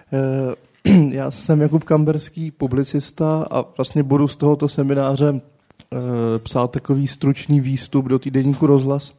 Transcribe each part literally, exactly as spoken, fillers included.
Já jsem Jakub Kamberský, publicista a vlastně budu z tohoto semináře psát takový stručný výstup do týdeníku Rozhlas.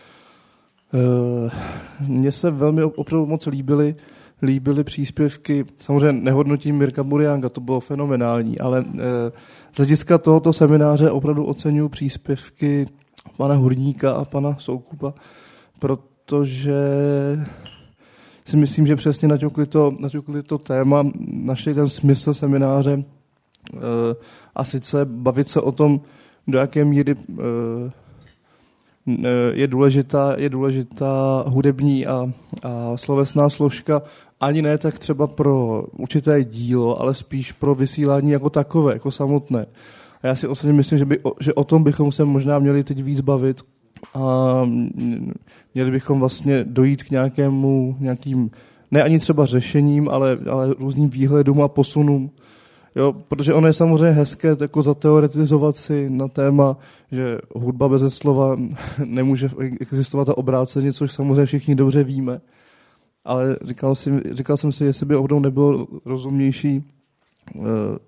Mně se velmi opravdu moc líbily, líbily příspěvky, samozřejmě nehodnotím Mirka Buriánka, to bylo fenomenální, ale z hlediska tohoto semináře opravdu oceňuji příspěvky pana Hurníka a pana Soukupa, protože si myslím, že přesně naťukli to, naťukli to téma, našli ten smysl semináře a sice bavit se o tom, do jaké míry je důležitá, je důležitá hudební a, a slovesná složka, ani ne tak třeba pro určité dílo, ale spíš pro vysílání jako takové, jako samotné. A já si osobně myslím, že, by, že o tom bychom se možná měli teď víc bavit a měli bychom vlastně dojít k nějakému, nějakým, ne ani třeba řešením, ale, ale různým výhledům a posunům. Jo, protože ono je samozřejmě hezké jako zateoretizovat si na téma, že hudba beze slova nemůže existovat a obráceně, což samozřejmě všichni dobře víme. Ale říkal, si, říkal jsem si, jestli by opravdu nebylo rozumnější uh,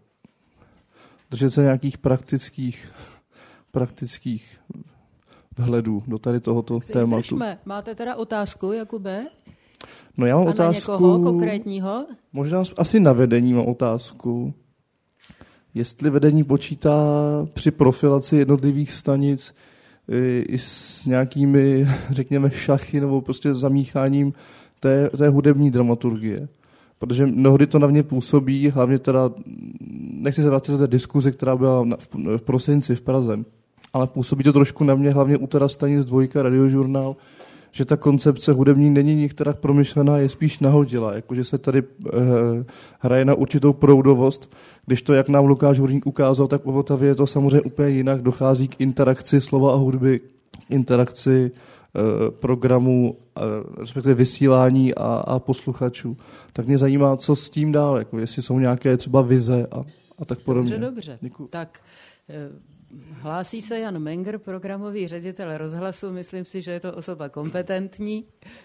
držet se nějakých praktických, praktických vhledů do tady tohoto tak tématu. Držme. Máte teda otázku, Jakube? No já mám a otázku. Na někoho konkrétního? Možná asi na vedení mám otázku. Jestli vedení počítá při profilaci jednotlivých stanic i s nějakými, řekněme, šachy nebo prostě zamícháním té, té hudební dramaturgie. Protože mnohdy to na mě působí, hlavně teda, nechci se vrátit z té diskuze, která byla v, v prosinci v Praze, ale působí to trošku na mě, hlavně u teda stanic dvojka, Radiožurnál, že ta koncepce hudební není některak promyšlená, je spíš nahodila, jakože se tady eh, hraje na určitou proudovost, když to, jak nám Lukáš Hurník ukázal, tak v Vltavě je to samozřejmě úplně jinak, dochází k interakci slova a hudby, interakci eh, programu, eh, respektive vysílání a, a posluchačů. Tak mě zajímá, co s tím dál, jako jestli jsou nějaké třeba vize a, a tak podobně. Dobře, dobře. Děkuji. Tak eh, hlásí se Jan Menger, programový ředitel Rozhlasu. Myslím si, že je to osoba kompetentní.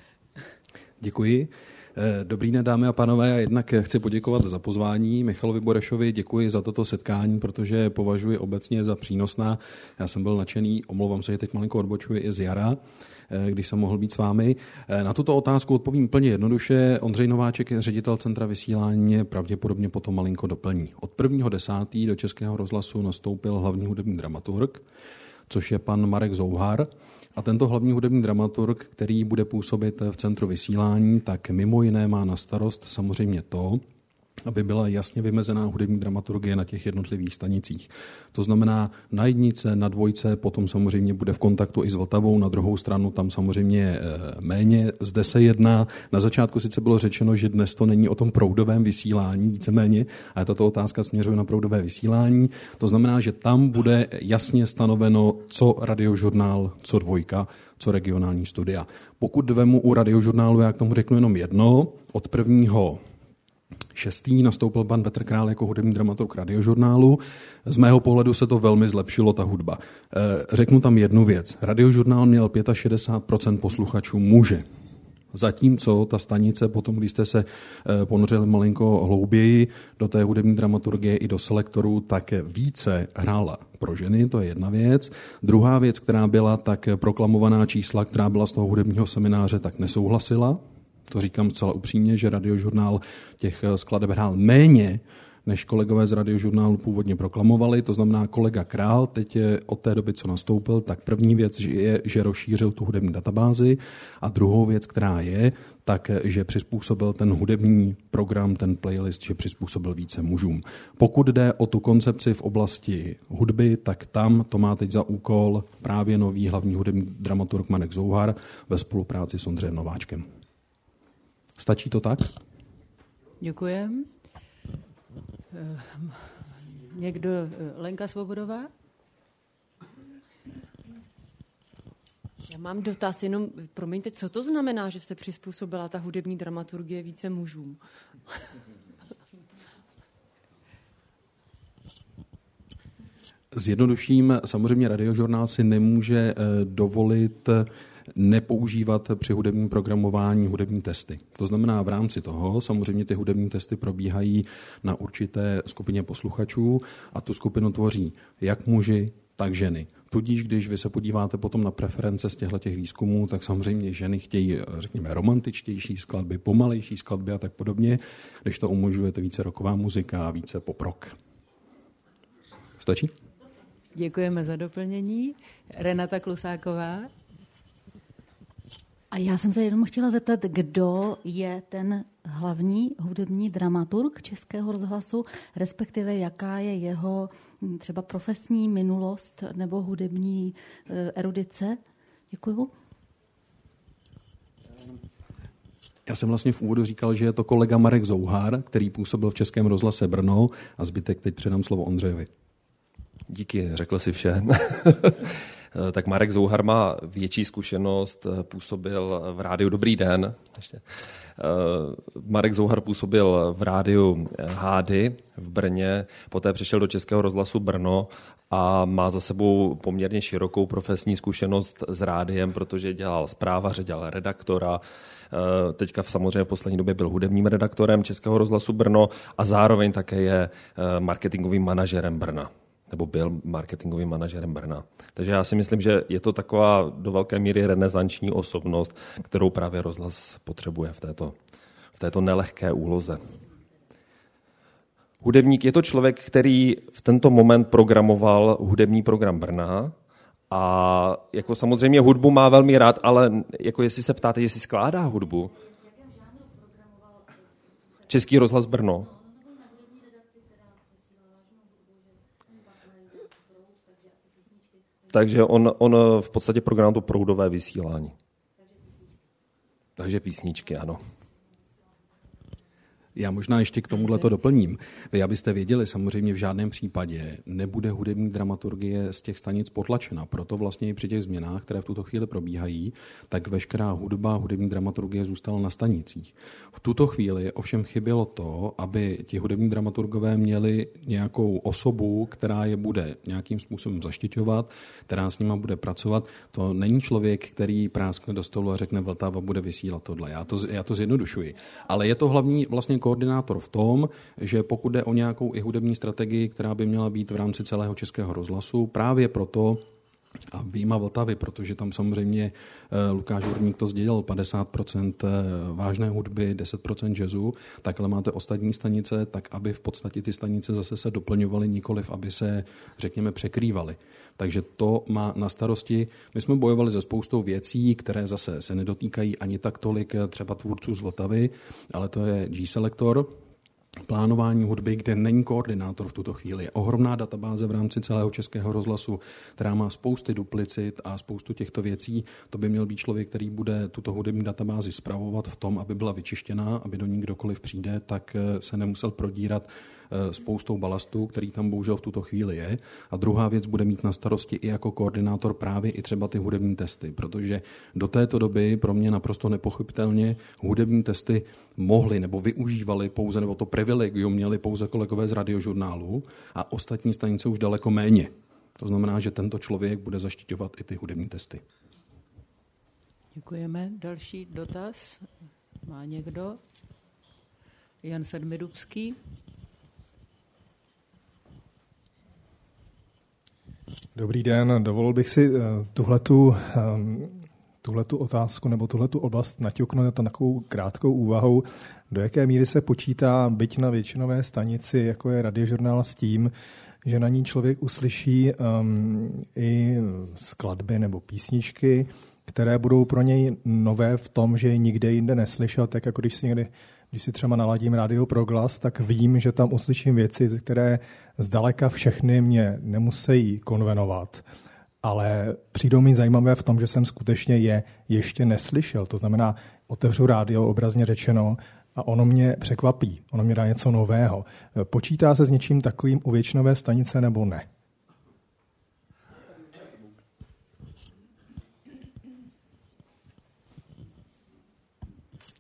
Děkuji. Dobrý den, dámy a pánové. Já jednak chci poděkovat za pozvání. Michalovi Borešovi děkuji za toto setkání, protože považuji obecně za přínosná. Já jsem byl nadšený, omlouvám se, že teď malinko odbočuji i z jara, když jsem mohl být s vámi. Na tuto otázku odpovím plně jednoduše. Ondřej Nováček, ředitel Centra vysílání, pravděpodobně potom malinko doplní. Od prvního desátého do Českého rozhlasu nastoupil hlavní hudební dramaturg, což je pan Marek Zouhar. A tento hlavní hudební dramaturg, který bude působit v Centru vysílání, tak mimo jiné má na starost samozřejmě to, aby byla jasně vymezená hudební dramaturgie na těch jednotlivých stanicích. To znamená na jednice, na dvojce, potom samozřejmě bude v kontaktu i s Vltavou, na druhou stranu tam samozřejmě méně. Zde se jedná, na začátku sice bylo řečeno, že dnes to není o tom proudovém vysílání, víceméně, ale tato otázka směřuje na proudové vysílání. To znamená, že tam bude jasně stanoveno, co Radiožurnál, co dvojka, co regionální studia. Pokud vemu u Radiožurnálu, já k tomu řeknu jenom jedno, od prvního šestý nastoupil pan Petr Král jako hudební dramaturg Radiožurnálu. Z mého pohledu se to velmi zlepšilo, ta hudba. Řeknu tam jednu věc. Radiožurnál měl šedesát pět procent posluchačů muže. Zatímco ta stanice, potom když jste se ponořili malinko hlouběji do té hudební dramaturgie i do selektorů, tak více hrála pro ženy, to je jedna věc. Druhá věc, která byla tak proklamovaná čísla, která byla z toho hudebního semináře, tak nesouhlasila. To říkám zcela upřímně, že Radiožurnál těch skladeb hrál méně, než kolegové z Radiožurnálu původně proklamovali. To znamená, kolega Král teď je od té doby, co nastoupil, tak první věc je, že rozšířil tu hudební databázi a druhou věc, která je, tak, že přizpůsobil ten hudební program, ten playlist, že přizpůsobil více mužům. Pokud jde o tu koncepci v oblasti hudby, tak tam to má teď za úkol právě nový hlavní hudební dramaturg Marek Zouhar ve spolupráci s Ondřejem Nováčkem. Stačí to tak? Děkujem. Někdo? Lenka Svobodová? Já mám dotaz, jenom, promiňte, co to znamená, že jste přizpůsobila ta hudební dramaturgie více mužům? Zjednoduším, samozřejmě Radiožurnál si nemůže dovolit nepoužívat při hudebním programování hudební testy. To znamená, v rámci toho samozřejmě ty hudební testy probíhají na určité skupině posluchačů a tu skupinu tvoří jak muži, tak ženy. Tudíž, když vy se podíváte potom na preference z těchto výzkumů, tak samozřejmě ženy chtějí, řekněme, romantičtější skladby, pomalejší skladby a tak podobně, když to umožňuje více rocková muzika a více pop rock. Stačí? Děkujeme za doplnění. Renata Klusáková. A já jsem se jenom chtěla zeptat, kdo je ten hlavní hudební dramaturg Českého rozhlasu, respektive jaká je jeho třeba profesní minulost nebo hudební erudice. Děkuju. Já jsem vlastně v úvodu říkal, že je to kolega Marek Zouhar, který působil v Českém rozhlase Brno, a zbytek teď předám slovo Ondřejovi. Díky, řekl si vše. Tak Marek Zouhar má větší zkušenost, působil v rádiu Dobrý den. Ještě. Marek Zouhar působil v rádiu Hády v Brně, poté přišel do Českého rozhlasu Brno a má za sebou poměrně širokou profesní zkušenost s rádiem, protože dělal zprávaře, dělal redaktora, teďka v samozřejmě v poslední době byl hudebním redaktorem Českého rozhlasu Brno a zároveň také je marketingovým manažerem Brna. Nebo byl marketingovým manažerem Brna. Takže já si myslím, že je to taková do velké míry renesanční osobnost, kterou právě rozhlas potřebuje v této, v této nelehké úloze. Hudebník je to člověk, který v tento moment programoval hudební program Brna a jako samozřejmě hudbu má velmi rád, ale jako jestli se ptáte, jestli skládá hudbu. Český rozhlas Brno. Takže on, on v podstatě programoval to proudové vysílání. Takže písničky, ano. Já možná ještě k tomuhle to doplním. Vy, abyste věděli, samozřejmě v žádném případě nebude hudební dramaturgie z těch stanic potlačena. Proto vlastně i při těch změnách, které v tuto chvíli probíhají, tak veškerá hudba, hudební dramaturgie zůstala na stanicích. V tuto chvíli ovšem chybělo to, aby ti hudební dramaturgové měli nějakou osobu, která je bude nějakým způsobem zaštiťovat, která s nima bude pracovat. To není člověk, který práskne do stolu a řekne, Vltava bude vysílat tohle. Já to, já to zjednodušuji. Ale je to hlavní vlastně koordinátor v tom, že pokud jde o nějakou i hudební strategii, která by měla být v rámci celého Českého rozhlasu, právě proto, a výjima Vltavy, protože tam samozřejmě Lukáš Horník to sdělil, padesát procent vážné hudby, deset procent jazzu, takhle máte ostatní stanice, tak aby v podstatě ty stanice zase se doplňovaly, nikoliv aby se, řekněme, překrývaly. Takže to má na starosti. My jsme bojovali se spoustou věcí, které zase se nedotýkají ani tak tolik třeba tvůrců z Vltavy, ale to je G-Selector, plánování hudby, kde není koordinátor v tuto chvíli. Je ohromná databáze v rámci celého Českého rozhlasu, která má spousty duplicit a spoustu těchto věcí. To by měl být člověk, který bude tuto hudební databázi spravovat v tom, aby byla vyčištěná, aby do ní kdokoliv přijde, tak se nemusel prodírat spoustou balastů, který tam bohužel v tuto chvíli je. A druhá věc, bude mít na starosti i jako koordinátor právě i třeba ty hudební testy, protože do této doby pro mě naprosto nepochopitelně hudební testy mohli nebo využívali pouze, nebo to privilegium měli pouze kolegové z Radiožurnálu a ostatní stanice už daleko méně. To znamená, že tento člověk bude zaštiťovat i ty hudební testy. Děkujeme. Další dotaz má někdo? Jan Sedmidubský. Dobrý den, dovolil bych si tuhletu, tuhletu otázku nebo tuhletu oblast naťuknout na takovou krátkou úvahou, do jaké míry se počítá, byť na většinové stanici, jako je Radiožurnál, s tím, že na ní člověk uslyší um, i skladby nebo písničky, které budou pro něj nové v tom, že je nikde jinde neslyšel, tak jako když si někdy Když si třeba naladím rádio Proglas, tak vím, že tam uslyším věci, které zdaleka všechny mě nemusí konvenovat, ale přijdou mi zajímavé v tom, že jsem skutečně je ještě neslyšel. To znamená, otevřu rádio, obrazně řečeno, a ono mě překvapí, ono mě dá něco nového. Počítá se s něčím takovým u většinové stanice nebo ne?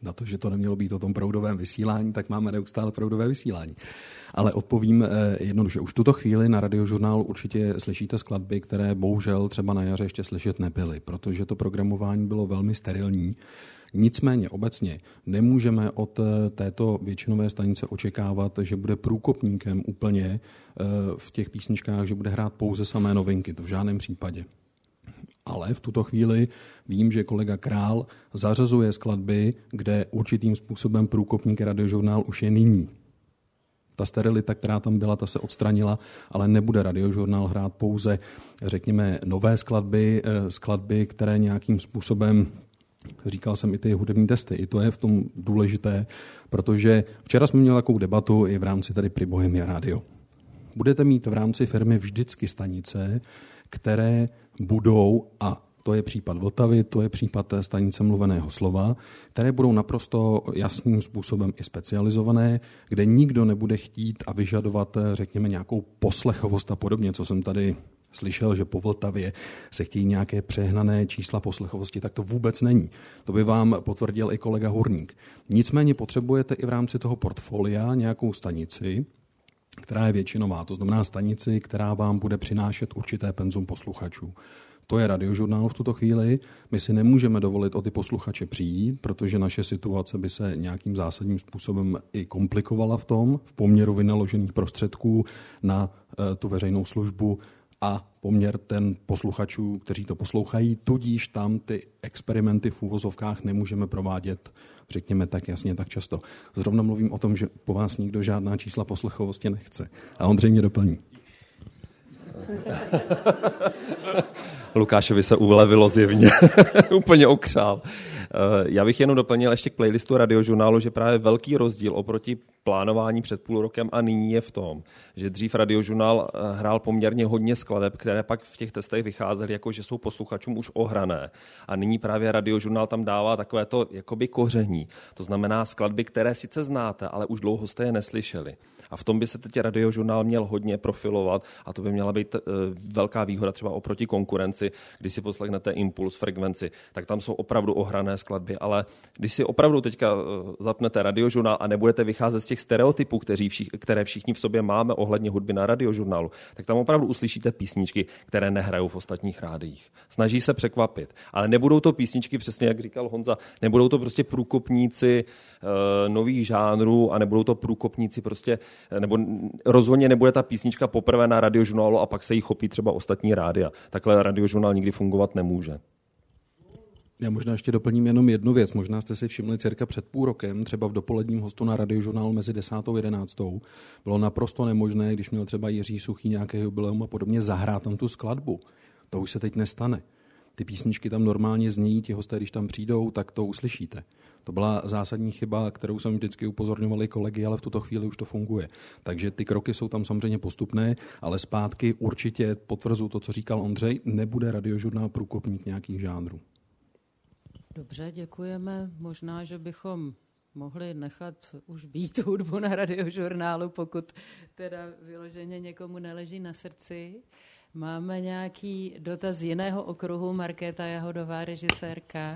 Na to, že to nemělo být o tom proudovém vysílání, tak máme neustále proudové vysílání. Ale odpovím jednoduše. Už v tuto chvíli na Radiožurnálu určitě slyšíte skladby, které bohužel třeba na jaře ještě slyšet nebyly, protože to programování bylo velmi sterilní. Nicméně obecně nemůžeme od této většinové stanice očekávat, že bude průkopníkem úplně v těch písničkách, že bude hrát pouze samé novinky. To v žádném případě. Ale v tuto chvíli vím, že kolega Král zařazuje skladby, kde určitým způsobem průkopník Radiožurnál už je nyní. Ta sterilita, která tam byla, ta se odstranila, ale nebude Radiožurnál hrát pouze, řekněme, nové skladby, skladby, které nějakým způsobem, říkal jsem i ty hudební testy, i to je v tom důležité, protože včera jsme měli takovou debatu i v rámci tady Pri Bohemia Radio. Budete mít v rámci firmy vždycky stanice, které budou, a to je případ Vltavy, to je případ stanice mluveného slova, které budou naprosto jasným způsobem i specializované, kde nikdo nebude chtít a vyžadovat, řekněme, nějakou poslechovost a podobně, co jsem tady slyšel, že po Vltavě se chtějí nějaké přehnané čísla poslechovosti, tak to vůbec není. To by vám potvrdil i kolega Hurník. Nicméně potřebujete i v rámci toho portfolia nějakou stanici, která je většinová, to znamená stanici, která vám bude přinášet určité penzum posluchačů. To je Radiožurnál v tuto chvíli. My si nemůžeme dovolit o ty posluchače přijít, protože naše situace by se nějakým zásadním způsobem i komplikovala v tom, v poměru vynaložených prostředků na e, tu veřejnou službu a poměr ten posluchačů, kteří to poslouchají, tudíž tam ty experimenty v úvozovkách nemůžeme provádět, řekněme tak jasně, tak často. Zrovna mluvím o tom, že po vás nikdo žádná čísla poslechovosti nechce. A Ondřej mě doplní. Lukášovi se ulevilo zjevně, úplně okřál. Já bych jenom doplnil ještě k playlistu Radiožurnálu, že právě velký rozdíl oproti plánování před půl rokem a nyní je v tom, že dřív Radiožurnál hrál poměrně hodně skladeb, které pak v těch testech vycházely, jako že jsou posluchačům už ohrané. A nyní právě Radiožurnál tam dává takové to jakoby koření. To znamená skladby, které sice znáte, ale už dlouho jste je neslyšeli. A v tom by se teď Radiožurnál měl hodně profilovat a to by měla být uh, velká výhoda třeba oproti konkurenci, když si poslechnete Impuls, Frekvenci, tak tam jsou opravdu ohrané skladby, ale když si opravdu teďka uh, zapnete Radiožurnál a nebudete vycházet z těch stereotypů, kteří všich, které všichni v sobě máme ohledně hudby na Radiožurnálu, tak tam opravdu uslyšíte písničky, které nehrajou v ostatních rádiích. Snaží se překvapit, ale nebudou to písničky, přesně jak říkal Honza, nebudou to prostě průkopníci uh, nových žánrů a nebudou to průkopníci prostě nebo rozhodně nebude ta písnička poprvé na Radiožurnálu a pak se jí chopí třeba ostatní rádia. Takhle Radiožurnál nikdy fungovat nemůže. Já možná ještě doplním jenom jednu věc. Možná jste si všimli cirka před půl rokem, třeba v dopoledním hostu na Radiožurnálu mezi desátou a jedenáctou. Bylo naprosto nemožné, když měl třeba Jiří Suchý nějaké jubileum a podobně, zahrát tam tu skladbu. To už se teď nestane. Ty písničky tam normálně zní, ti hosté, když tam přijdou, tak to uslyšíte. To byla zásadní chyba, kterou jsem vždycky upozorňovali kolegy, ale v tuto chvíli už to funguje. Takže ty kroky jsou tam samozřejmě postupné, ale zpátky určitě potvrzuji to, co říkal Ondřej, nebude Radiožurnál průkopník nějakých žánrů. Dobře, děkujeme. Možná, že bychom mohli nechat už být hudbu na Radiožurnálu, pokud teda vyloženě někomu neleží na srdci. Máme nějaký dotaz z jiného okruhu, Markéta Jahodová, režisérka.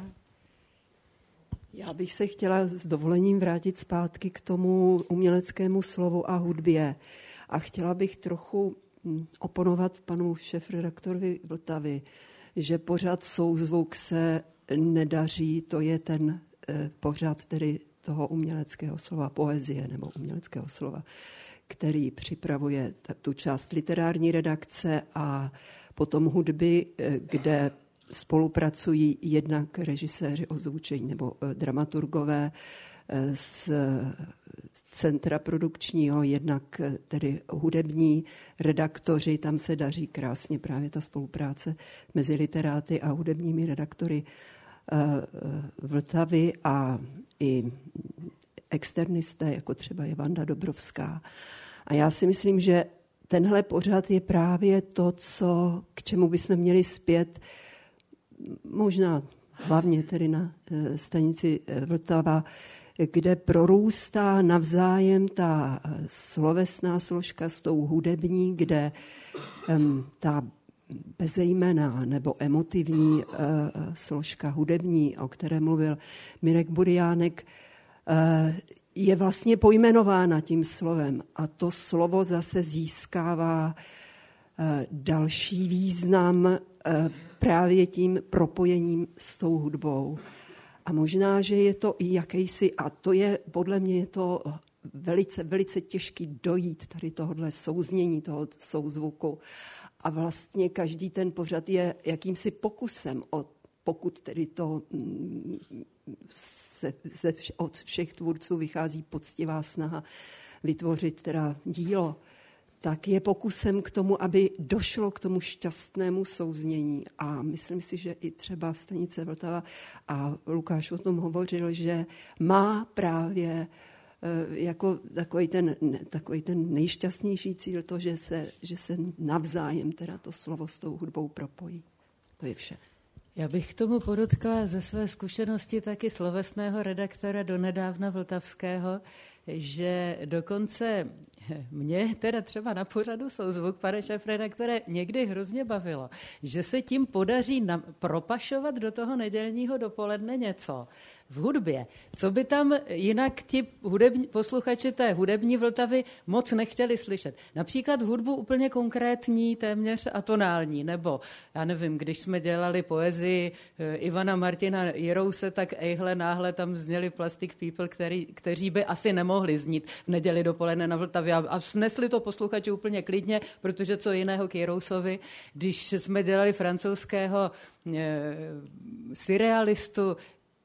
Já bych se chtěla s dovolením vrátit zpátky k tomu uměleckému slovu a hudbě. A chtěla bych trochu oponovat panu šéfredaktorovi Vltavy, že pořád souzvuk se nedaří, to je ten eh, pořád tedy toho uměleckého slova, poezie nebo uměleckého slova, který připravuje tu část literární redakce a potom hudby, kde spolupracují jednak režiséři ozvučení nebo dramaturgové z centra produkčního, jednak tedy hudební redaktoři. Tam se daří krásně právě ta spolupráce mezi literáty a hudebními redaktory Vltavy a i externisté, jako třeba je Vanda Dobrovská. A já si myslím, že tenhle pořad je právě to, co, k čemu bychom měli zpět, možná hlavně tedy na stanici Vltava, kde prorůstá navzájem ta slovesná složka s tou hudební, kde um, ta bezejmenná nebo emotivní uh, složka hudební, o které mluvil Mirek Buriánek, uh, je vlastně pojmenována tím slovem. A to slovo zase získává uh, další význam uh, právě tím propojením s tou hudbou. A možná, že je to i jakýsi, a to je, podle mě je to velice, velice těžký dojít tady tohohle souznění, toho souzvuku. A vlastně každý ten pořad je jakýmsi pokusem, o, pokud tedy to se, se, od všech tvůrců vychází poctivá snaha vytvořit teda dílo, tak je pokusem k tomu, aby došlo k tomu šťastnému souznění. A myslím si, že i třeba Stanice Vltava a Lukáš o tom hovořil, že má právě jako takový ten, takový ten nejšťastnější cíl to, že se, že se navzájem teda to slovo s tou hudbou propojí. To je vše. Já bych k tomu podotkla ze své zkušenosti taky slovesného redaktora donedávna vltavského, že dokonce mě teda třeba na pořadu Souzvuk, pane šéfredaktore, někdy hrozně bavilo, že se tím podaří nam, propašovat do toho nedělního dopoledne něco v hudbě, co by tam jinak ti hudební, posluchači té hudební Vltavy moc nechtěli slyšet. Například hudbu úplně konkrétní, téměř atonální, nebo já nevím, když jsme dělali poezii Ivana Martina Jirouse, tak ejhle náhle tam zněli Plastic People, který, kteří by asi nemohli znít v neděli dopoledne na Vltavě a snesli to posluchači úplně klidně, protože co jiného k Jirousovi, když jsme dělali francouzského e, surrealistu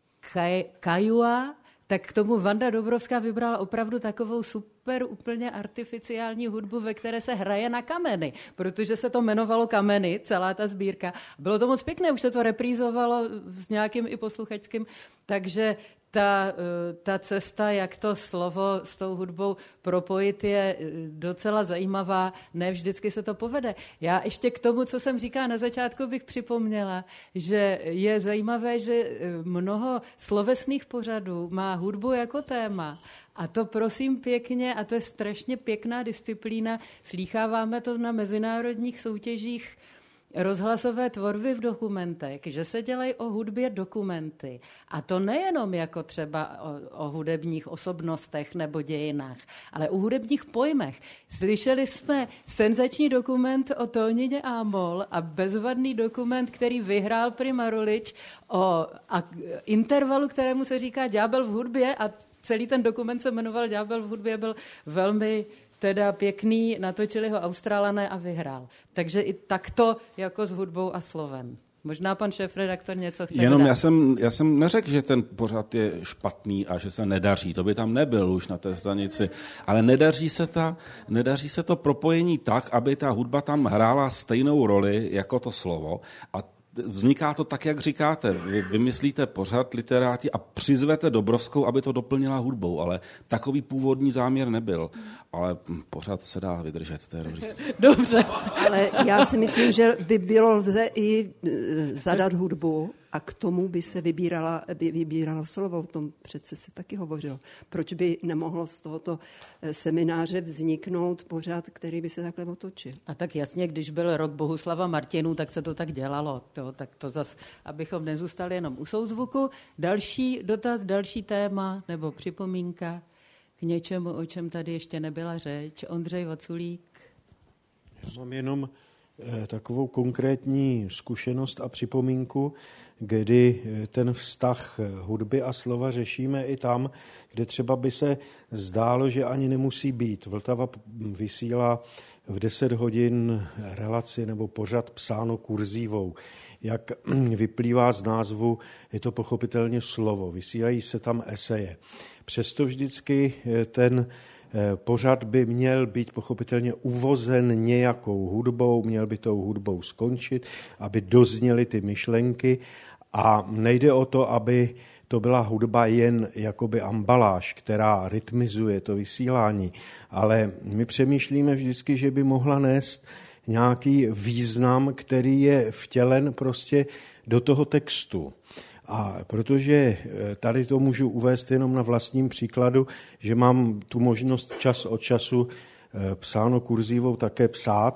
Kajua, tak k tomu Vanda Dobrovská vybrala opravdu takovou super, úplně artificiální hudbu, ve které se hraje na kameny, protože se to jmenovalo Kameny, celá ta sbírka. Bylo to moc pěkné, už se to reprízovalo s nějakým i posluchačským, takže ta, ta cesta, jak to slovo s tou hudbou propojit, je docela zajímavá. Ne vždycky se to povede. Já ještě k tomu, co jsem říkala na začátku, bych připomněla, že je zajímavé, že mnoho slovesných pořadů má hudbu jako téma. A to prosím pěkně, a to je strašně pěkná disciplína, slýcháváme to na mezinárodních soutěžích rozhlasové tvorby v dokumentech, že se dělají o hudbě dokumenty. A to nejenom jako třeba o, o hudebních osobnostech nebo dějinách, ale o hudebních pojmech. Slyšeli jsme senzační dokument o tónině A-moll a bezvadný dokument, který vyhrál Prima Rulič o a, intervalu, kterému se říká Ďábel v hudbě, a celý ten dokument se jmenoval Ďábel v hudbě, byl velmi teda pěkný, natočili ho Australané a vyhrál. Takže i takto jako s hudbou a slovem. Možná pan šéfredaktor něco chce Jenom dát. já jsem, já jsem neřekl, že ten pořad je špatný a že se nedaří. To by tam nebyl už na té stanici. Ale nedaří se, ta, nedaří se to propojení tak, aby ta hudba tam hrála stejnou roli jako to slovo. A vzniká to tak, jak říkáte. Vy vymyslíte pořad literáti a přizvete Dobrovskou, aby to doplnila hudbou, ale takový původní záměr nebyl. Ale pořad se dá vydržet, to je dobrý. Dobře. Ale já si myslím, že by bylo lze i zadat hudbu a k tomu by se vybírala, by vybíralo slovo. O tom přece se taky hovořilo. Proč by nemohlo z tohoto semináře vzniknout pořad, který by se takhle otočil? A tak jasně, když byl rok Bohuslava Martinů, tak se to tak dělalo. To, tak to zas, abychom nezůstali jenom u souzvuku. Další dotaz, další téma nebo připomínka k něčemu, o čem tady ještě nebyla řeč. Ondřej Vaculík. Já mám jenom eh, takovou konkrétní zkušenost a připomínku, kdy ten vztah hudby a slova řešíme i tam, kde třeba by se zdálo, že ani nemusí být. Vltava vysílá v deset hodin relaci nebo pořad psáno kurzívou. Jak vyplývá z názvu, je to pochopitelně slovo. Vysílají se tam eseje. Přesto vždycky ten pořad by měl být pochopitelně uvozen nějakou hudbou, měl by tou hudbou skončit, aby dozněly ty myšlenky, a nejde o to, aby to byla hudba jen jakoby ambaláž, která rytmizuje to vysílání, ale my přemýšlíme vždycky, že by mohla nést nějaký význam, který je vtělen prostě do toho textu. A protože tady to můžu uvést jenom na vlastním příkladu, že mám tu možnost čas od času psáno kurzívou také psát,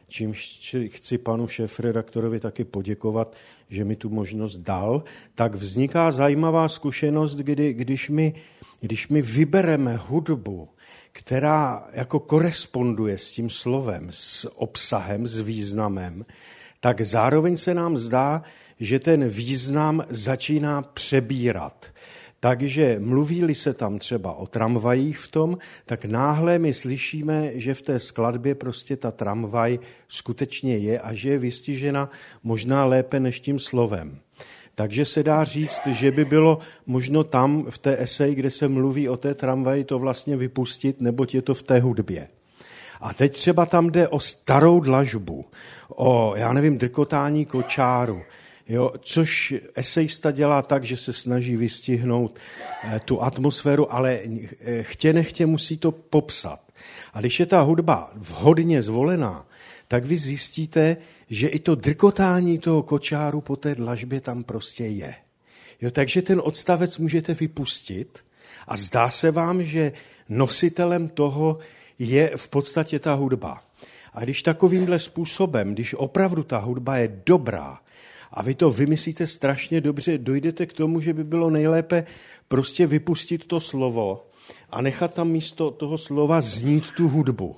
čímž chci panu šéfredaktorovi taky poděkovat, že mi tu možnost dal, tak vzniká zajímavá zkušenost, kdy, když, my, když my vybereme hudbu, která jako koresponduje s tím slovem, s obsahem, s významem, tak zároveň se nám zdá, že ten význam začíná přebírat. Takže mluví-li se tam třeba o tramvajích v tom, tak náhle my slyšíme, že v té skladbě prostě ta tramvaj skutečně je a že je vystižena možná lépe než tím slovem. Takže se dá říct, že by bylo možno tam v té eseji, kde se mluví o té tramvaji, to vlastně vypustit, neboť je to v té hudbě. A teď třeba tam jde o starou dlažbu, o, já nevím, drkotání kočáru, jo, což esejista dělá tak, že se snaží vystihnout eh, tu atmosféru, ale eh, chtě nechtě musí to popsat. A když je ta hudba vhodně zvolená, tak vy zjistíte, že i to drkotání toho kočáru po té dlažbě tam prostě je. Jo, takže ten odstavec můžete vypustit a zdá se vám, že nositelem toho je v podstatě ta hudba. A když takovýmhle způsobem, když opravdu ta hudba je dobrá a vy to vymyslíte strašně dobře, dojdete k tomu, že by bylo nejlépe prostě vypustit to slovo a nechat tam místo toho slova znít tu hudbu.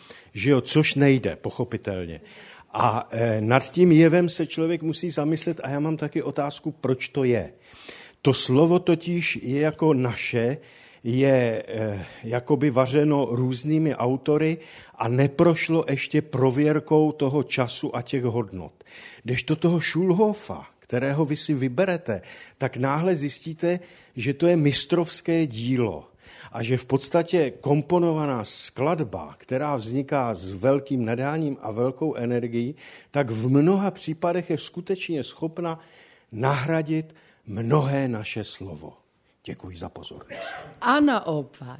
Že jo, což nejde, pochopitelně. A e, nad tím jevem se člověk musí zamyslet a já mám taky otázku, proč to je. To slovo totiž je jako naše, je e, jakoby vařeno různými autory a neprošlo ještě prověrkou toho času a těch hodnot. Kdežto toho Schulhofa, kterého vy si vyberete, tak náhle zjistíte, že to je mistrovské dílo. A že v podstatě komponovaná skladba, která vzniká s velkým nadáním a velkou energií, tak v mnoha případech je skutečně schopna nahradit mnohé naše slovo. Děkuji za pozornost. A naopak.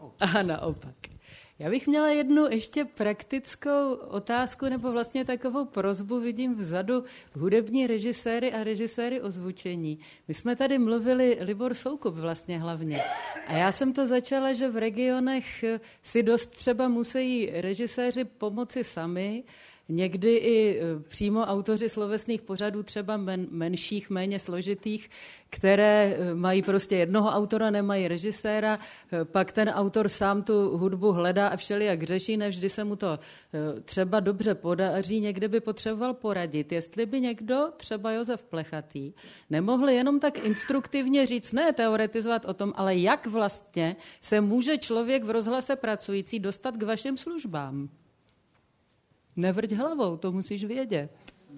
A naopak. Já bych měla jednu ještě praktickou otázku, nebo vlastně takovou prosbu, vidím vzadu hudební režiséry a režiséry ozvučení. My jsme tady mluvili, Libor Soukup vlastně hlavně. A já jsem to začala, že v regionech si dost třeba musí režiséři pomoci sami, někdy i přímo autoři slovesných pořadů, třeba men, menších, méně složitých, které mají prostě jednoho autora, nemají režiséra, pak ten autor sám tu hudbu hledá a všelijak řeší, nevždy se mu to třeba dobře podaří, někde by potřeboval poradit. Jestli by někdo, třeba Josef Plechatý, nemohl jenom tak instruktivně říct, ne teoretizovat o tom, ale jak vlastně se může člověk v rozhlase pracující dostat k vašim službám. Nevrť hlavou, to musíš vědět.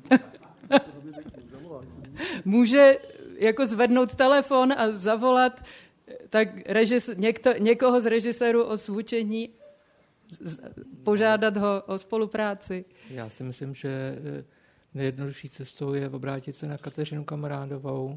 Může jako zvednout telefon a zavolat tak režis, někto, někoho z režisérů o zvučení, požádat ho o spolupráci. Já si myslím, že nejjednodušší cestou je obrátit se na Kateřinu Kamarádovou.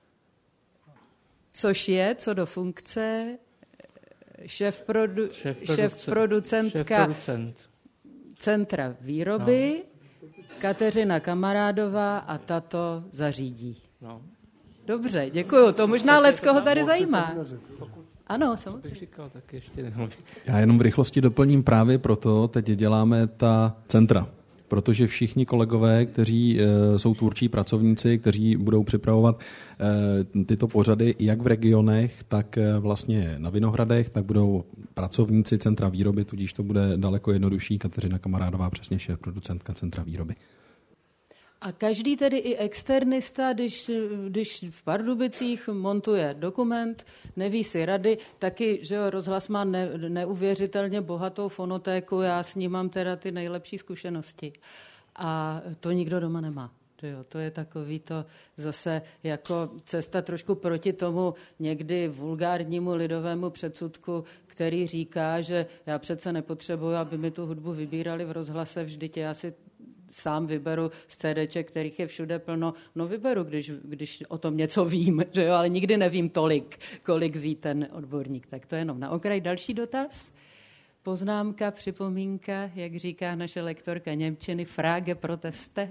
Což je, co do funkce, šéf-produ, šéf-producentka šéf Centra výroby, no. Kateřina Kamarádová a tato zařídí. No. Dobře, děkuju. To možná leckoho tady zajímá. Ano, samozřejmě. Já jenom v rychlosti doplním právě proto, teď děláme ta centra. Protože všichni kolegové, kteří e, jsou tvůrčí pracovníci, kteří budou připravovat e, tyto pořady jak v regionech, tak e, vlastně na Vinohradech, tak budou pracovníci Centra výroby, tudíž to bude daleko jednodušší. Kateřina Kamarádová, přesně šéf producentka Centra výroby. A každý tedy i externista, když, když v Pardubicích montuje dokument, neví si rady, taky, že jo, rozhlas má ne, neuvěřitelně bohatou fonotéku, já s ním mám teda ty nejlepší zkušenosti. A to nikdo doma nemá. Že jo, to je takový to zase jako cesta trošku proti tomu někdy vulgárnímu lidovému předsudku, který říká, že já přece nepotřebuji, aby mi tu hudbu vybírali v rozhlase, vždyť já si sám vyberu z CDček, kterých je všude plno. No vyberu, když, když o tom něco vím, že jo, ale nikdy nevím tolik, kolik ví ten odborník. Tak to je jenom na okraj. Další dotaz? Poznámka, připomínka, jak říká naše lektorka němčiny, Frage proteste.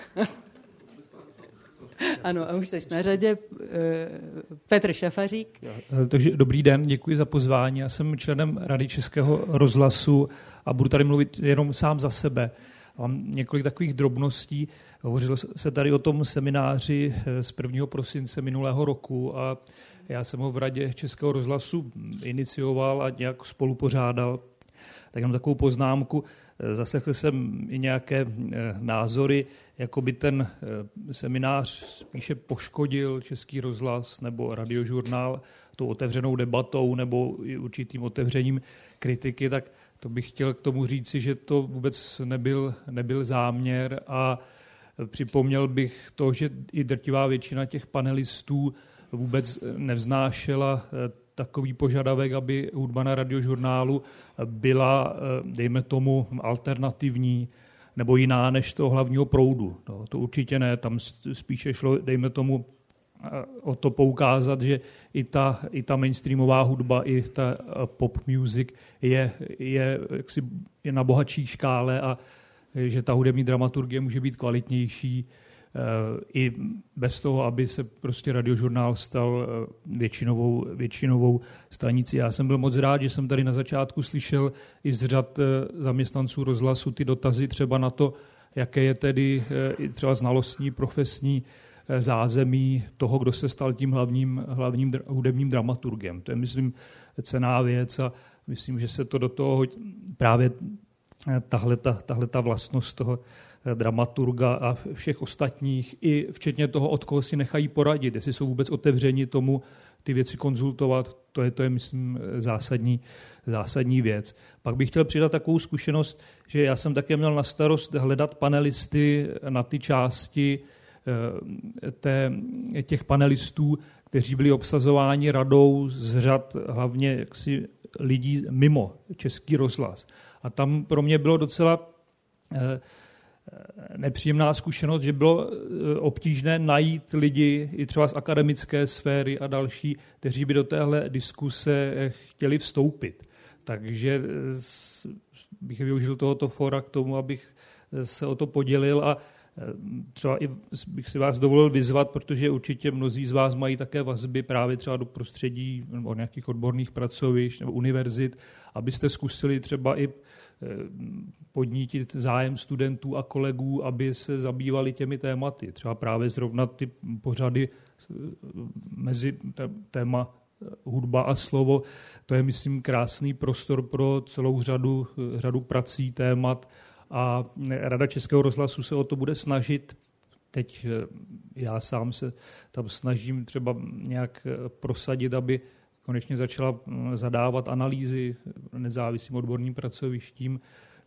Ano, a už jsi na řadě. Petr Šafařík. Takže dobrý den, děkuji za pozvání. Já jsem členem Rady Českého rozhlasu a budu tady mluvit jenom sám za sebe. Mám několik takových drobností. Hovořilo se tady o tom semináři z prvního prosince minulého roku a já jsem ho v Radě Českého rozhlasu inicioval a nějak spolupořádal. Tak mám takovou poznámku. Zaslechl jsem i nějaké názory, jako by ten seminář spíše poškodil Český rozhlas nebo Radiožurnál tou otevřenou debatou nebo i určitým otevřením kritiky, tak to bych chtěl k tomu říci, že to vůbec nebyl, nebyl záměr a připomněl bych to, že i drtivá většina těch panelistů vůbec nevznášela takový požadavek, aby hudba na Radiožurnálu byla, dejme tomu, alternativní nebo jiná než toho hlavního proudu. No, to určitě ne, tam spíše šlo, dejme tomu, o to poukázat, že i ta, i ta mainstreamová hudba, i ta pop music je, je, jaksi, je na bohatší škále a že ta hudební dramaturgie může být kvalitnější i bez toho, aby se prostě Radiožurnál stal většinovou, většinovou stanicí. Já jsem byl moc rád, že jsem tady na začátku slyšel i z řad zaměstnanců rozhlasu ty dotazy třeba na to, jaké je tedy třeba znalostní, profesní zázemí toho, kdo se stal tím hlavním, hlavním hudebním dramaturgem. To je, myslím, cenná věc a myslím, že se to do toho právě tahle ta, tahle ta vlastnost toho dramaturga a všech ostatních, i včetně toho, od koho si nechají poradit, jestli jsou vůbec otevřeni tomu ty věci konzultovat, to je, to je myslím, zásadní, zásadní věc. Pak bych chtěl přidat takovou zkušenost, že já jsem také měl na starost hledat panelisty na ty části té, těch panelistů, kteří byli obsazováni radou z řad hlavně jaksi lidí mimo Český rozhlas. A tam pro mě bylo docela nepříjemná zkušenost, že bylo obtížné najít lidi i třeba z akademické sféry a další, kteří by do téhle diskuse chtěli vstoupit. Takže bych využil tohoto fora k tomu, abych se o to podělil a třeba i bych si vás dovolil vyzvat, protože určitě mnozí z vás mají také vazby právě třeba do prostředí nebo nějakých odborných pracovišť nebo univerzit, abyste zkusili třeba i podnítit zájem studentů a kolegů, aby se zabývali těmi tématy. Třeba právě zrovna ty pořady mezi téma hudba a slovo, to je, myslím, krásný prostor pro celou řadu, řadu prací, témat a Rada Českého rozhlasu se o to bude snažit. Teď já sám se tam snažím třeba nějak prosadit, aby konečně začala zadávat analýzy nezávislým odborným pracovištím.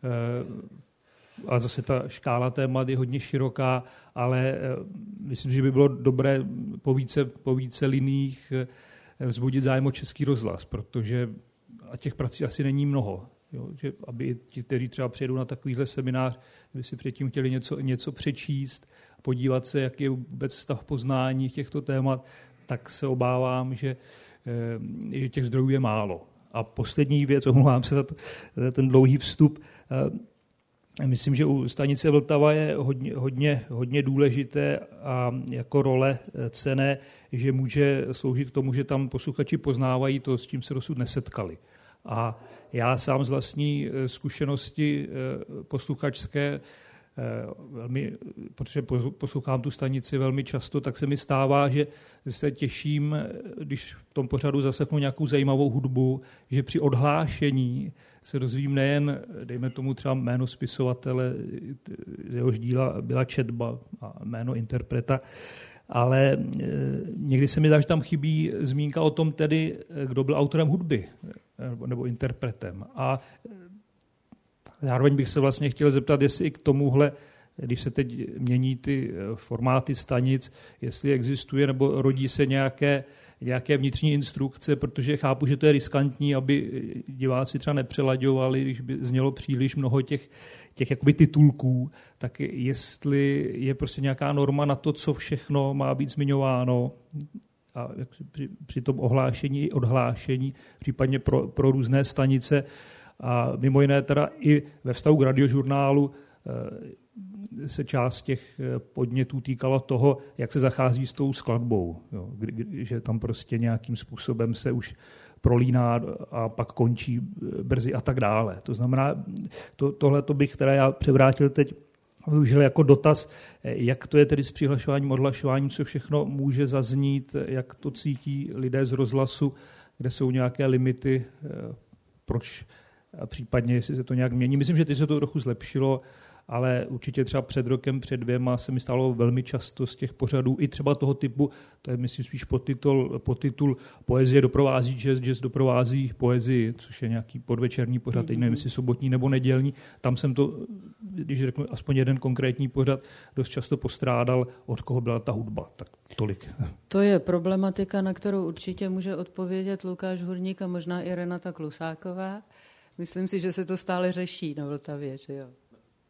A zase ta škála témat je hodně široká, ale myslím, že by bylo dobré po více, po více liních vzbudit zájem o Český rozhlas, protože a těch prací asi není mnoho. Jo, že aby ti, kteří třeba přijedou na takovýhle seminář, by si předtím chtěli něco, něco přečíst, podívat se, jak je vůbec stav poznání těchto témat, tak se obávám, že, že těch zdrojů je málo. A poslední věc, omlouvám se za, to, za ten dlouhý vstup, myslím, že u stanice Vltava je hodně, hodně, hodně důležité a jako role cenné, že může sloužit k tomu, že tam posluchači poznávají to, s čím se dosud nesetkali. A já sám z vlastní zkušenosti posluchačské, velmi, protože poslouchám tu stanici velmi často, tak se mi stává, že se těším, když v tom pořadu zaslechnu nějakou zajímavou hudbu, že při odhlášení se dozvím nejen, dejme tomu třeba jméno spisovatele, z jehož díla byla četba a jméno interpreta, ale někdy se mi zdá, že tam chybí zmínka o tom tedy, kdo byl autorem hudby nebo interpretem. A zároveň bych se vlastně chtěl zeptat, jestli i k tomuhle, když se teď mění ty formáty stanic, jestli existuje nebo rodí se nějaké, nějaké vnitřní instrukce, protože chápu, že to je riskantní, aby diváci třeba nepřelaďovali, když by znělo příliš mnoho těch, těch jakoby titulků, tak jestli je prostě nějaká norma na to, co všechno má být zmiňováno a při, při tom ohlášení i odhlášení, případně pro, pro různé stanice a mimo jiné teda i ve vztahu k Radiožurnálu se část těch podnětů týkala toho, jak se zachází s tou skladbou. Jo, kdy, že tam prostě nějakým způsobem se už prolíná a pak končí brzy a tak dále. To znamená, to, tohle bych, které já převrátil teď, využil jako dotaz, jak to je tedy s přihlašováním, odhlašováním, co všechno může zaznít, jak to cítí lidé z rozhlasu, kde jsou nějaké limity, proč a případně, jestli se to nějak mění. Myslím, že teď se to trochu zlepšilo, ale určitě třeba před rokem, před dvěma se mi stalo velmi často z těch pořadů, i třeba toho typu, to je myslím spíš podtitul, podtitul Poezie doprovází jazz, jazz doprovází poezii, což je nějaký podvečerní pořad, teď nevím, jestli sobotní nebo nedělní. Tam jsem to, když řeknu aspoň jeden konkrétní pořad, dost často postrádal, od koho byla ta hudba. Tak tolik. To je problematika, na kterou určitě může odpovědět Lukáš Hurník a možná i Renata Klusáková. Myslím si, že se to stále řeší na Vltavě, že jo?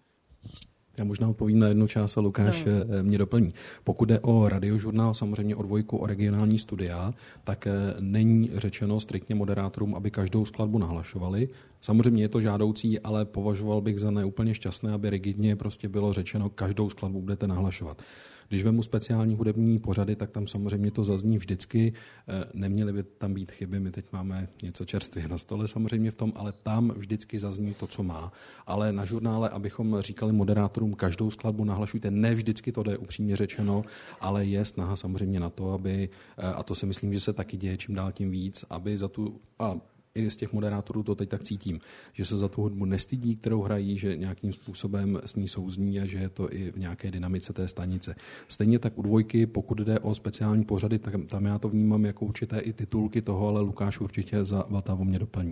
Já možná odpovím na jednu část a Lukáš no. mě doplní. Pokud jde o radiožurnál, samozřejmě o dvojku, o regionální studia, tak není řečeno striktně moderátorům, aby každou skladbu nahlašovali. Samozřejmě je to žádoucí, ale považoval bych za neúplně šťastné, aby rigidně prostě bylo řečeno, každou skladbu budete nahlašovat. Když vemu speciální hudební pořady, tak tam samozřejmě to zazní vždycky. Neměly by tam být chyby, my teď máme něco čerstvě na stole samozřejmě v tom, ale tam vždycky zazní to, co má. Ale na žurnále, abychom říkali moderátorům, každou skladbu nahlašujte, ne vždycky to jde, upřímně řečeno, ale je snaha samozřejmě na to, aby, a to si myslím, že se taky děje čím dál tím víc, aby za tu... A i z těch moderátorů to teď tak cítím, že se za tu hudbu nestydí, kterou hrají, že nějakým způsobem s ní souzní a že je to i v nějaké dynamice té stanice. Stejně tak u dvojky, pokud jde o speciální pořady, tak tam já to vnímám jako určité i titulky toho, ale Lukáš určitě za Vltavu mě doplní.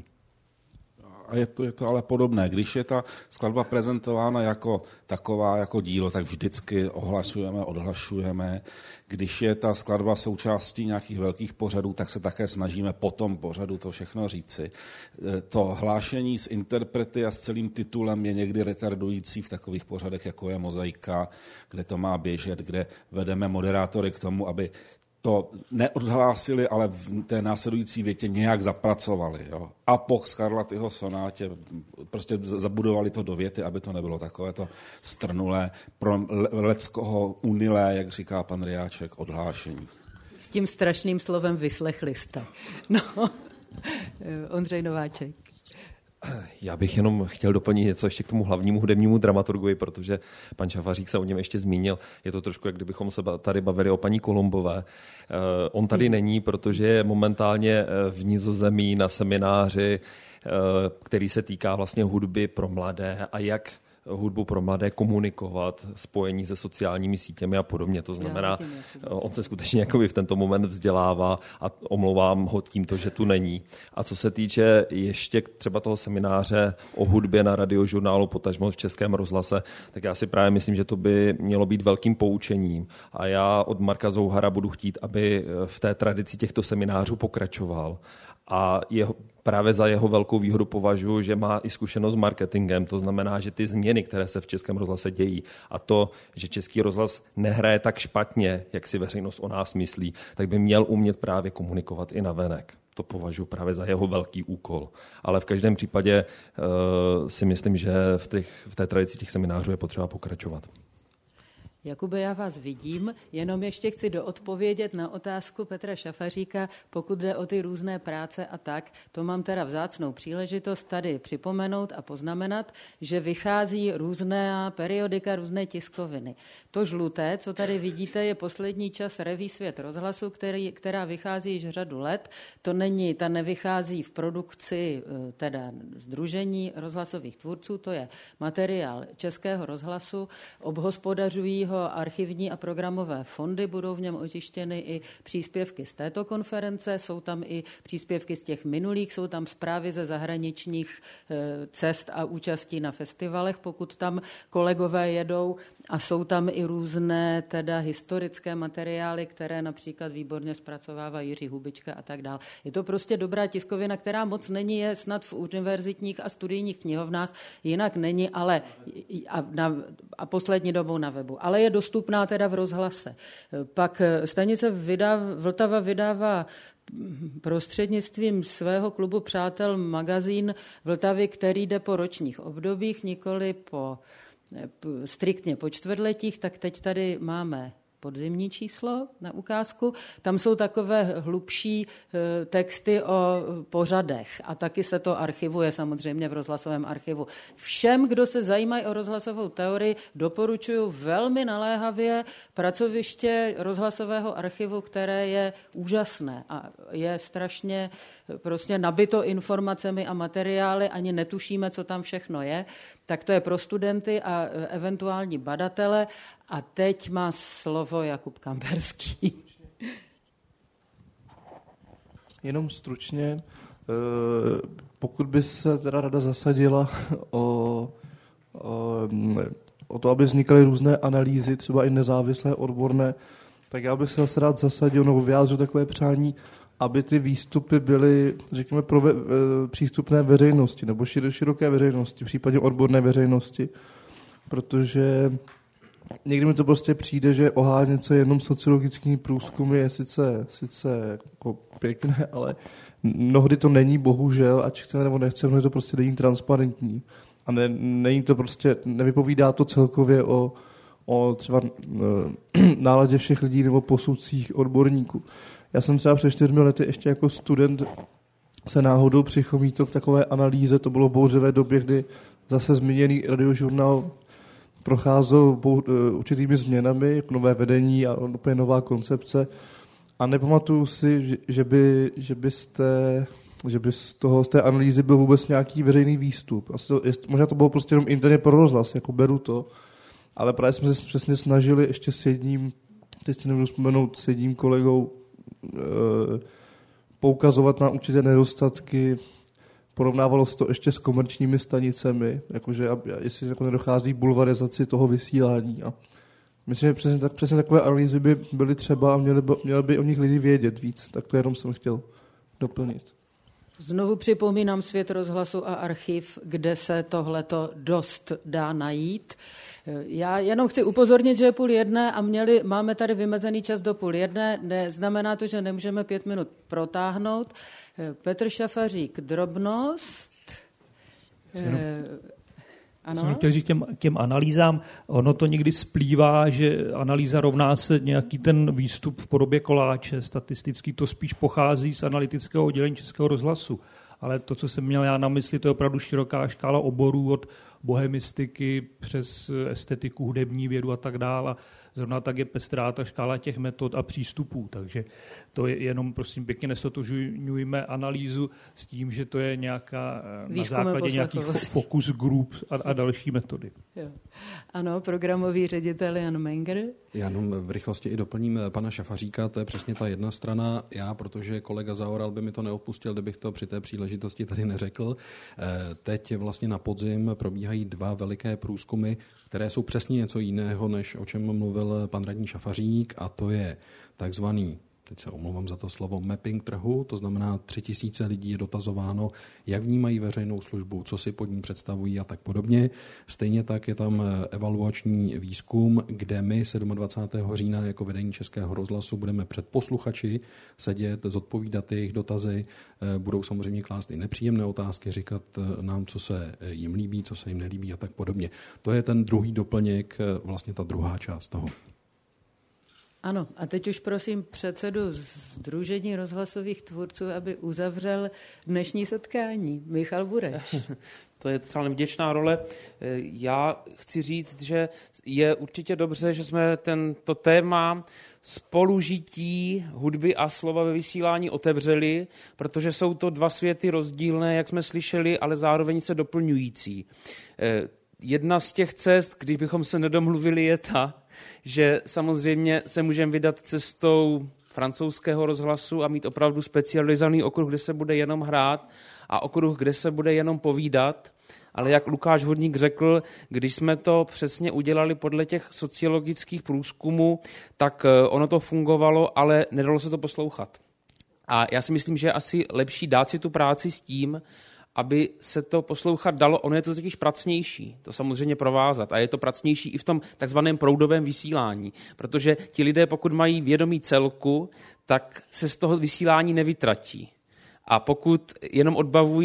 A je to, je to ale podobné. Když je ta skladba prezentována jako taková, jako dílo, tak vždycky ohlasujeme, odhlašujeme. Když je ta skladba součástí nějakých velkých pořadů, tak se také snažíme po tom pořadu to všechno říci. To hlášení s interprety a s celým titulem je někdy retardující v takových pořadech, jako je Mozaika, kde to má běžet, kde vedeme moderátory k tomu, aby to neodhlásili, ale v té následující větě nějak zapracovali. Jo. A po Scarlattiho sonátě prostě zabudovali to do věty, aby to nebylo takové to strnulé, pro leckoho unilé, jak říká pan Riáček, odhlášení. S tím strašným slovem vyslechli jste. No, Ondřej Nováček. Já bych jenom chtěl doplnit něco ještě k tomu hlavnímu hudebnímu dramaturgovi, protože pan Šafařík se o něm ještě zmínil. Je to trošku, jak kdybychom se tady bavili o paní Kolumbové. On tady není, protože je momentálně v Nizozemí na semináři, který se týká vlastně hudby pro mladé a jak hudbu pro mladé komunikovat, spojení se sociálními sítěmi a podobně. To znamená, on se skutečně jakoby v tento moment vzdělává a omlouvám ho tímto, že tu není. A co se týče ještě třeba toho semináře o hudbě na radiožurnálu, potažmo v Českém rozhlase, tak já si právě myslím, že to by mělo být velkým poučením. A já od Marka Zouhara budu chtít, aby v té tradici těchto seminářů pokračoval. A jeho, právě za jeho velkou výhodu považuji, že má i zkušenost s marketingem, to znamená, že ty změny, které se v Českém rozhlase dějí a to, že Český rozhlas nehraje tak špatně, jak si veřejnost o nás myslí, tak by měl umět právě komunikovat i navenek. To považuji právě za jeho velký úkol. Ale v každém případě uh, si myslím, že v, těch, v té tradici těch seminářů je potřeba pokračovat. Jakube, já vás vidím, jenom ještě chci doodpovědět na otázku Petra Šafaříka, pokud jde o ty různé práce a tak, to mám teda vzácnou příležitost tady připomenout a poznamenat, že vychází různé periodika, různé tiskoviny. To žluté, co tady vidíte, je poslední čas Reví Svět rozhlasu, který, která vychází již řadu let. To není, ta nevychází v produkci teda sdružení rozhlasových tvůrců, to je materiál Českého rozhlasu, obhospodařují ho archivní a programové fondy, budou v něm otištěny i příspěvky z této konference, jsou tam i příspěvky z těch minulých, jsou tam zprávy ze zahraničních cest a účastí na festivalech, pokud tam kolegové jedou, a jsou tam i různé teda historické materiály, které například výborně zpracovává Jiří Hubička a tak dále. Je to prostě dobrá tiskovina, která moc není, je snad v univerzitních a studijních knihovnách, jinak není, ale a, na, a poslední dobou na webu, ale je dostupná teda v rozhlase. Pak stanice vydáv, Vltava vydává prostřednictvím svého klubu Přátel magazín Vltavy, který jde po ročních obdobích, nikoli po striktně po čtvrtletích, tak teď tady máme podzimní číslo na ukázku. Tam jsou takové hlubší texty o pořadech a taky se to archivuje samozřejmě v rozhlasovém archivu. Všem, kdo se zajímají o rozhlasovou teorii, doporučuji velmi naléhavě pracoviště rozhlasového archivu, které je úžasné a je strašně prostě nabito informacemi a materiály, ani netušíme, co tam všechno je. Tak to je pro studenty a eventuální badatele. A teď má slovo Jakub Kamberský. Jenom stručně, pokud by se teda rada zasadila o, o, o to, aby vznikaly různé analýzy, třeba i nezávislé, odborné, tak já bych se zase rád zasadil nebo vyjádřil takové přání, aby ty výstupy byly, řekněme, pro ve, přístupné veřejnosti nebo široké veřejnosti, případně odborné veřejnosti, protože někdy mi to prostě přijde, že ohánět se jenom sociologickými průzkumy je sice, sice jako pěkné, ale mnohdy to není, bohužel, ať chceme nebo nechceme, mnohdy to prostě není transparentní. A ne, není to prostě, nevypovídá to celkově o, o třeba náladě všech lidí nebo posudcích odborníků. Já jsem třeba před čtyřmi lety ještě jako student se náhodou přichomítil k takové analýze, to bylo v bouřivé době, kdy zase zmíněný radiožurnál procházel určitými změnami, jako nové vedení a úplně nová koncepce. A nepamatuju si, že, by, že, byste, že by z, toho, z té analýzy byl vůbec nějaký veřejný výstup. Asi to, možná to bylo prostě jenom interně pro rozhlas, jako beru to, ale právě jsme se přesně snažili ještě s jedním, teď si nebudu vzpomenout, s jedním kolegou e, poukazovat na určité nedostatky. Porovnávalo se to ještě s komerčními stanicemi, jakože jestli jako nedochází k bulvarizaci toho vysílání. A myslím, že přesně, tak, přesně takové analýzy by byly třeba a měly by, měly by o nich lidi vědět víc. Tak to jenom jsem chtěl doplnit. Znovu připomínám Svět rozhlasu a archiv, kde se tohleto dost dá najít. Já jenom chci upozornit, že je půl jedné a měli, máme tady vymezený čas do půl jedné. Neznamená to, že nemůžeme pět minut protáhnout. Petr Šafařík, drobnost. Ano. Jsem chtěl říct těm, těm analýzám, ono to někdy splývá, že analýza rovná se nějaký ten výstup v podobě koláče statistický, to spíš pochází z analytického oddělení Českého rozhlasu. Ale to, co jsem měl já na mysli, to je opravdu široká škála oborů od bohemistiky přes estetiku, hudební vědu a tak dále. Zrovna tak je pestrá ta škála těch metod a přístupů. Takže to je jenom, prosím, pěkně nestotožňujme analýzu s tím, že to je nějaká výzkum na základě nějakých focus group a, a další metody. Jo. Ano, programový ředitel Jan Menger. Já jenom v rychlosti i doplním pana Šafaříka, to je přesně ta jedna strana. Já, protože kolega Zaoral by mi to neodpustil, kdybych to při té příležitosti tady neřekl. Teď vlastně na podzim probíhají dva veliké průzkumy, které jsou přesně něco jiného, než o čem mluvil pan radní Šafařík, a to je takzvaný, teď se omlouvám za to slovo, mapping trhu, to znamená tři tisíce lidí je dotazováno, jak vnímají veřejnou službu, co si pod ní představují a tak podobně. Stejně tak je tam evaluační výzkum, kde my dvacátého sedmého října jako vedení Českého rozhlasu budeme před posluchači sedět, zodpovídat jejich dotazy, budou samozřejmě klást i nepříjemné otázky, říkat nám, co se jim líbí, co se jim nelíbí a tak podobně. To je ten druhý doplněk, vlastně ta druhá část toho. Ano, a teď už prosím předsedu Sdružení rozhlasových tvůrců, aby uzavřel dnešní setkání. Michal Bureš. To je docela nevděčná role. Já chci říct, že je určitě dobře, že jsme tento téma spolužití hudby a slova ve vysílání otevřeli, protože jsou to dva světy rozdílné, jak jsme slyšeli, ale zároveň se doplňující. Jedna z těch cest, kdybychom se nedomluvili, je ta, že samozřejmě se můžeme vydat cestou francouzského rozhlasu a mít opravdu specializovaný okruh, kde se bude jenom hrát, a okruh, kde se bude jenom povídat. Ale jak Lukáš Hodník řekl, když jsme to přesně udělali podle těch sociologických průzkumů, tak ono to fungovalo, ale nedalo se to poslouchat. A já si myslím, že je asi lepší dát si tu práci s tím, aby se to poslouchat dalo. Ono je to totiž pracnější, to samozřejmě provázat. A je to pracnější i v tom takzvaném proudovém vysílání. Protože ti lidé, pokud mají vědomí celku, tak se z toho vysílání nevytratí. A pokud jenom odbavují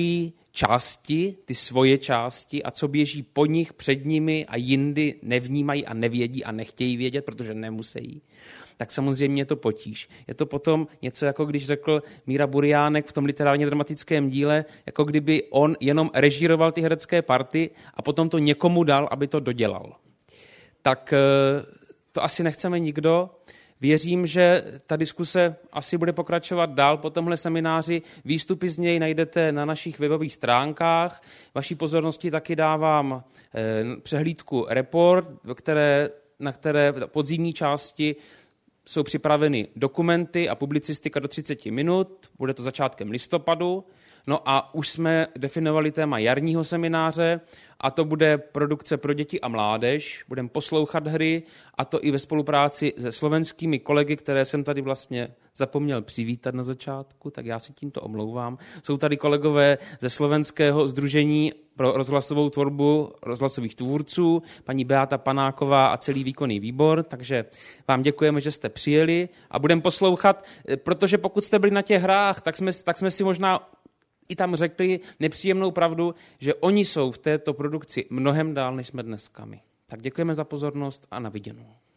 části, ty svoje části a co běží po nich, před nimi a jindy nevnímají a nevědí a nechtějí vědět, protože nemusí, tak samozřejmě je to potíž. Je to potom něco, jako když řekl Míra Buriánek v tom literárně dramatickém díle, jako kdyby on jenom režíroval ty herecké party a potom to někomu dal, aby to dodělal. Tak to asi nechceme nikdo. Věřím, že ta diskuse asi bude pokračovat dál po tomhle semináři. Výstupy z něj najdete na našich webových stránkách. Vaší pozornosti taky dávám přehlídku Report, které, na které v podzimní části jsou připraveny dokumenty a publicistika do třicet minut. Bude to začátkem listopadu. No a už jsme definovali téma jarního semináře a to bude produkce pro děti a mládež. Budeme poslouchat hry a to i ve spolupráci se slovenskými kolegy, které jsem tady vlastně zapomněl přivítat na začátku, tak já si tímto omlouvám. Jsou tady kolegové ze Slovenského sdružení pro rozhlasovou tvorbu rozhlasových tvůrců, paní Beata Panáková a celý výkonný výbor, takže vám děkujeme, že jste přijeli a budeme poslouchat, protože pokud jste byli na těch hrách, tak jsme, tak jsme si možná i tam řekli nepříjemnou pravdu, že oni jsou v této produkci mnohem dál, než jsme dneska my. Tak děkujeme za pozornost a na viděnou.